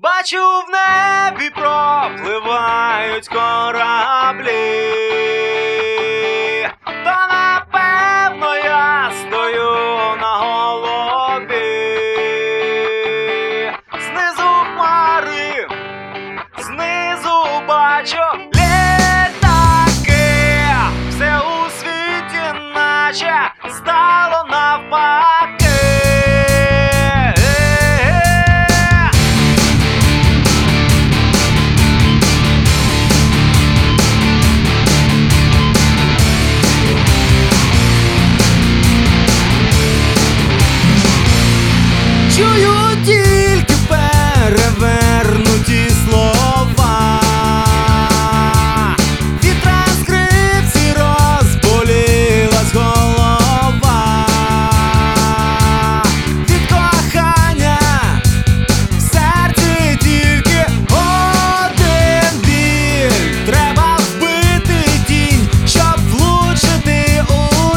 Бачу, в небі пропливають кораблі, та напевно я стою на голові. Знизу хмари, знизу бачу літаки. Все у світі наче стало навпаки. Чую тільки перевернуті слова, від транскрипції розболілась голова, від кохання в серці тільки один біль. Треба вбити тінь, щоб влучити у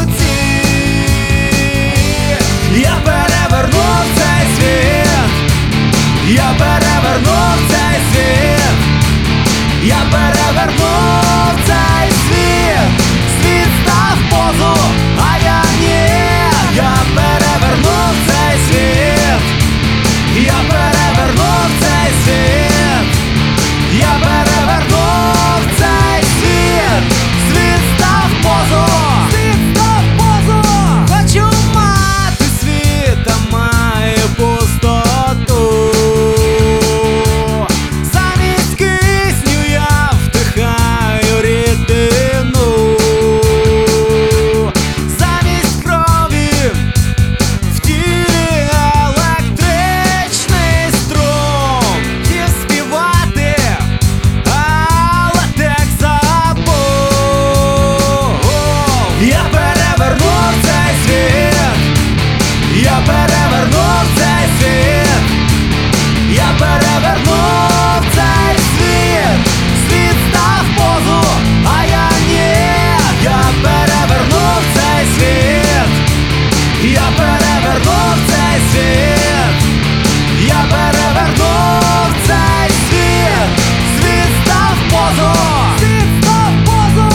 ціль. Я перевернув цей світ, я перевернув цей світ, я перевернув цей світ. Світ став позу, а я ні. Я перевернув цей світ, я перевернув цей світ, я перевернув цей світ. Світ став позу, світ став позу. Хочу мати світ, а має пустоту. Замість кисню я вдихаю рідину, замість крові в тілі електричний струм. Хотів співати, але текст забув. Я перевернув цей світ, я перевернув цей світ, я перевернув цей світ. Світ став позу, а я ні. Я перевернув цей світ, я перевернув цей світ, я перевернув цей світ. Світ став позу, світ став позу.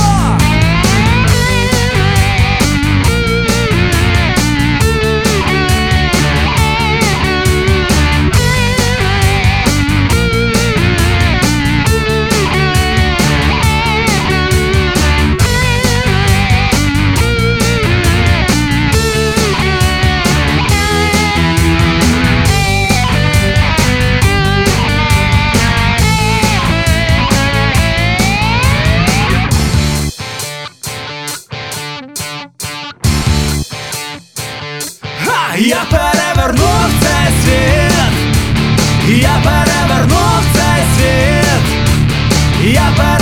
Я перевернув цей світ, я перевернув цей світ, я перевернув